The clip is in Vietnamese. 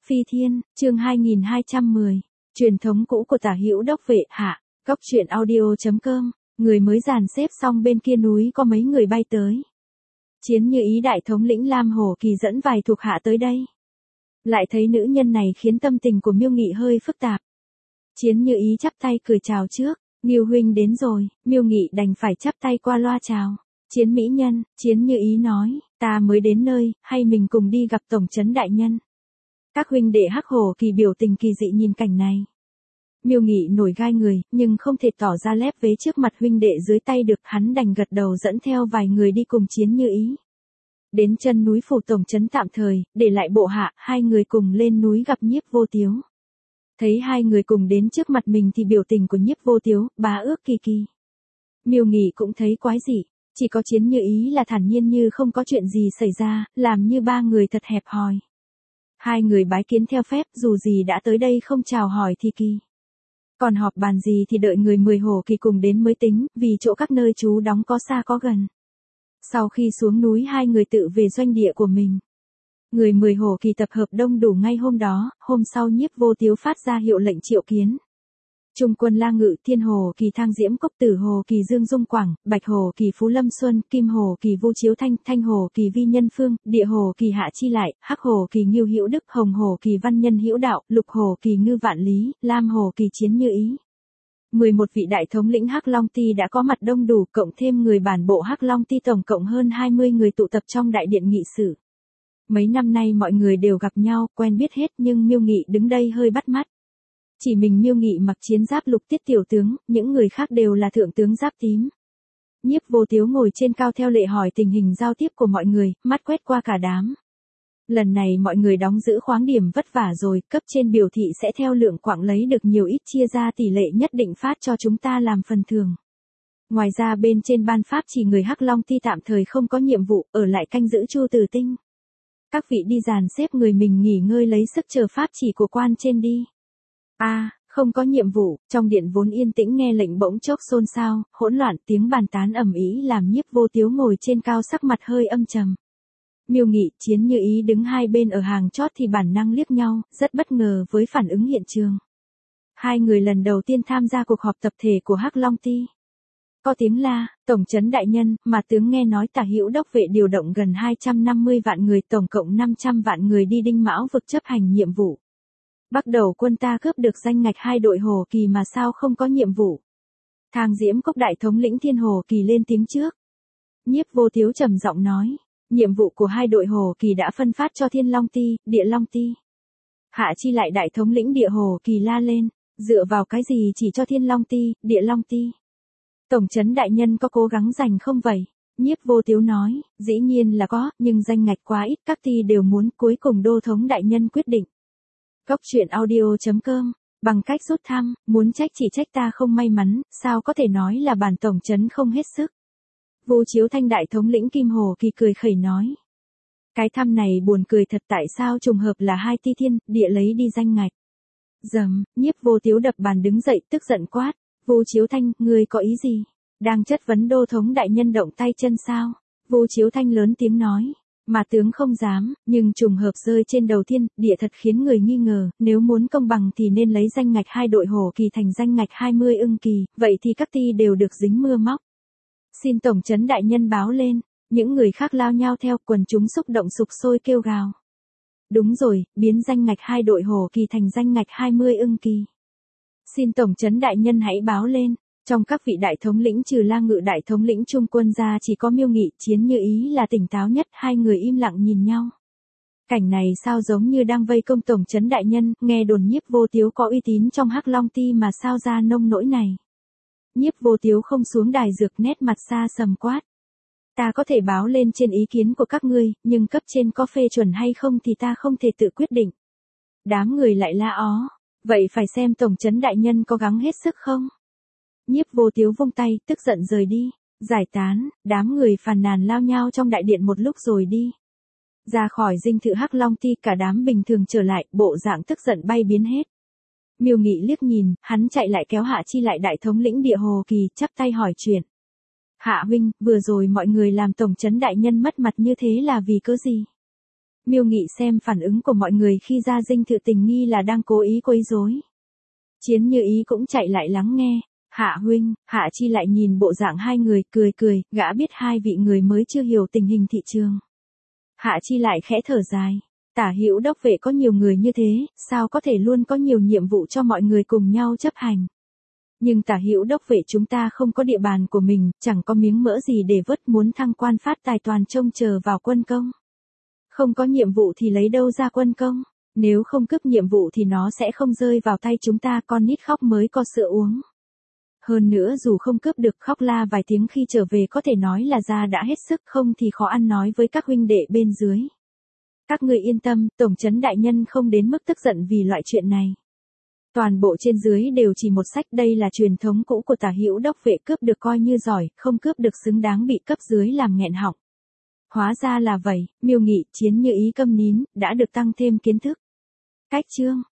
Phi Thiên, chương 2210, truyền thống cũ của Tả Hữu Đốc Vệ hạ, Góc truyện audio.com, người mới dàn xếp xong bên kia núi có mấy người bay tới. Chiến Như Ý đại thống lĩnh Lam Hổ Kỳ dẫn vài thuộc hạ tới đây. Lại thấy nữ nhân này khiến tâm tình của Miêu Nghị hơi phức tạp. Chiến Như Ý chắp tay cười chào trước, Miêu huynh đến rồi, Miêu Nghị đành phải chắp tay qua loa chào. Chiến mỹ nhân, Chiến Như Ý nói, ta mới đến nơi, hay mình cùng đi gặp tổng trấn đại nhân. Các huynh đệ Hắc Hổ Kỳ biểu tình kỳ dị nhìn cảnh này. Miêu Nghị nổi gai người, nhưng không thể tỏ ra lép vế trước mặt huynh đệ dưới tay được, hắn đành gật đầu dẫn theo vài người đi cùng Chiến Như Ý. Đến chân núi phủ tổng trấn tạm thời, để lại bộ hạ, hai người cùng lên núi gặp Nhiếp Vô Tiếu. Thấy hai người cùng đến trước mặt mình thì biểu tình của Nhiếp Vô Tiếu, bá ước kỳ kỳ. Miêu Nghị cũng thấy quái dị, chỉ có Chiến Như Ý là thản nhiên như không có chuyện gì xảy ra, làm như ba người thật hẹp hòi. Hai người bái kiến theo phép, dù gì đã tới đây không chào hỏi thì kỳ. Còn họp bàn gì thì đợi người 10 Hổ Kỳ cùng đến mới tính, vì chỗ các nơi trú đóng có xa có gần. Sau khi xuống núi hai người tự về doanh địa của mình. Người 10 Hổ Kỳ tập hợp đông đủ ngay hôm đó, hôm sau Nhiếp Vô Tiếu phát ra hiệu lệnh triệu kiến. Trung quân La Ngự, Thiên Hổ Kỳ Thang Diễm Cốc, Tử Hổ Kỳ Dương Dung Quảng, Bạch Hổ Kỳ Phú Lâm Xuân, Kim Hổ Kỳ Vu Chiếu Thanh, Thanh Hổ Kỳ Vi Nhân Phương, Địa Hổ Kỳ Hạ Chi Lại, Hắc Hổ Kỳ Ngưu Hữu Đức, Hồng Hổ Kỳ Văn Nhân Hữu Đạo, Lục Hổ Kỳ Ngư Vạn Lý, Lam Hổ Kỳ Chiến Như Ý. 11 vị đại thống lĩnh Hắc Long Ty đã có mặt đông đủ, cộng thêm người bản bộ Hắc Long Ty tổng cộng hơn 20 người tụ tập trong đại điện nghị sự. Mấy năm nay mọi người đều gặp nhau, quen biết hết, nhưng Miêu Nghị đứng đây hơi bắt mắt. Chỉ mình Miêu Nghị mặc chiến giáp lục tiết tiểu tướng, những người khác đều là thượng tướng giáp tím. Nhiếp Vô Tiếu ngồi trên cao theo lệ hỏi tình hình giao tiếp của mọi người, mắt quét qua cả đám. Lần này mọi người đóng giữ khoáng điểm vất vả rồi, cấp trên biểu thị sẽ theo lượng quạng lấy được nhiều ít chia ra tỷ lệ nhất định phát cho chúng ta làm phần thưởng. Ngoài ra bên trên ban pháp chỉ người Hắc Long Ty tạm thời không có nhiệm vụ, ở lại canh giữ Chu Tử Tinh. Các vị đi dàn xếp người mình nghỉ ngơi lấy sức chờ pháp chỉ của quan trên đi. Không có nhiệm vụ, trong điện vốn yên tĩnh nghe lệnh bỗng chốc xôn xao, hỗn loạn, tiếng bàn tán ầm ĩ làm Nhiếp Vô Tiếu ngồi trên cao sắc mặt hơi âm trầm. Miêu Nghị, Chiến Như Ý đứng hai bên ở hàng chót thì bản năng liếc nhau, rất bất ngờ với phản ứng hiện trường. Hai người lần đầu tiên tham gia cuộc họp tập thể của Hắc Long Ty. Có tiếng la, tổng trấn đại nhân, mà tướng nghe nói Tả Hữu Đốc Vệ điều động gần 250 vạn người, tổng cộng 500 vạn người đi Đinh Mão vực chấp hành nhiệm vụ. Bắt đầu quân ta cướp được danh ngạch 2 đội Hổ Kỳ mà sao không có nhiệm vụ. Thang Diễm Cốc đại thống lĩnh Thiên Hổ Kỳ lên tiếng trước. Nhiếp Vô Tiếu trầm giọng nói, nhiệm vụ của 2 đội Hổ Kỳ đã phân phát cho Thiên Long Ty, Địa Long Ty. Hạ Chi Lại đại thống lĩnh Địa Hổ Kỳ la lên, dựa vào cái gì chỉ cho Thiên Long Ty, Địa Long Ty. Tổng trấn đại nhân có cố gắng giành không vậy? Nhiếp Vô Tiếu nói, dĩ nhiên là có, nhưng danh ngạch quá ít, các ty đều muốn, cuối cùng đô thống đại nhân quyết định. Góc truyện audio.com, bằng cách rút thăm, muốn trách chỉ trách ta không may mắn, sao có thể nói là bản tổng trấn không hết sức. Vu Chiếu Thanh đại thống lĩnh Kim Hổ Kỳ cười khẩy nói. Cái thăm này buồn cười thật, tại sao trùng hợp là 2 ty Thiên, Địa lấy đi danh ngạch. Dầm, Nhiếp Vô Tiếu đập bàn đứng dậy tức giận quát. Vu Chiếu Thanh, ngươi có ý gì? Đang chất vấn đô thống đại nhân động tay chân sao? Vu Chiếu Thanh lớn tiếng nói. Mà tướng không dám, nhưng trùng hợp rơi trên đầu Thiên, Địa thật khiến người nghi ngờ, nếu muốn công bằng thì nên lấy danh ngạch 2 đội Hổ Kỳ thành danh ngạch 20 ưng kỳ, vậy thì các ty đều được dính mưa móc. Xin tổng trấn đại nhân báo lên, những người khác lao nhau theo, quần chúng xúc động sục sôi kêu gào. Đúng rồi, biến danh ngạch 2 đội Hổ Kỳ thành danh ngạch 20 ưng kỳ. Xin tổng trấn đại nhân hãy báo lên. Trong các vị đại thống lĩnh trừ La Ngự đại thống lĩnh Trung quân ra chỉ có Miêu Nghị, Chiến Như Ý là tỉnh táo nhất, hai người im lặng nhìn nhau. Cảnh này sao giống như đang vây công tổng trấn đại nhân, nghe đồn Nhiếp Vô Tiếu có uy tín trong Hắc Long Ty mà sao ra nông nỗi này. Nhiếp Vô Tiếu không xuống đài dược, nét mặt xa sầm quát. Ta có thể báo lên trên ý kiến của các ngươi, nhưng cấp trên có phê chuẩn hay không thì ta không thể tự quyết định. Đám người lại la ó. Vậy phải xem tổng trấn đại nhân có gắng hết sức không? Nhiếp Vô Tiếu vung tay, tức giận rời đi. Giải tán, đám người phàn nàn lao nhau trong đại điện một lúc rồi đi. Ra khỏi dinh thự Hắc Long Ty, cả đám bình thường trở lại, bộ dạng tức giận bay biến hết. Miêu Nghị liếc nhìn, hắn chạy lại kéo Hạ Chi Lại đại thống lĩnh Địa Hổ Kỳ, chắp tay hỏi chuyện. Hạ huynh, vừa rồi mọi người làm tổng trấn đại nhân mất mặt như thế là vì cớ gì? Miêu Nghị xem phản ứng của mọi người khi Gia Dinh Thự tình nghi là đang cố ý quấy rối. Chiến Như Ý cũng chạy lại lắng nghe. Hạ huynh, Hạ Chi lại nhìn bộ dạng hai người, cười cười, gã biết hai vị người mới chưa hiểu tình hình thị trường. Hạ Chi lại khẽ thở dài. Tả Hữu Đốc Vệ có nhiều người như thế, sao có thể luôn có nhiều nhiệm vụ cho mọi người cùng nhau chấp hành. Nhưng Tả Hữu Đốc Vệ chúng ta không có địa bàn của mình, chẳng có miếng mỡ gì để vớt, muốn thăng quan phát tài toàn trông chờ vào quân công. Không có nhiệm vụ thì lấy đâu ra quân công, nếu không cướp nhiệm vụ thì nó sẽ không rơi vào tay chúng ta, con nít khóc mới có sữa uống. Hơn nữa dù không cướp được, khóc la vài tiếng khi trở về có thể nói là ra đã hết sức, không thì khó ăn nói với các huynh đệ bên dưới. Các ngươi yên tâm, tổng trấn đại nhân không đến mức tức giận vì loại chuyện này. Toàn bộ trên dưới đều chỉ một sách, đây là truyền thống cũ của Tả Hữu Đốc Vệ, cướp được coi như giỏi, không cướp được xứng đáng bị cấp dưới làm nghẹn họng. Hóa ra là vậy, Miêu Nghị, Chiến Như Ý câm nín, đã được tăng thêm kiến thức. Cách chương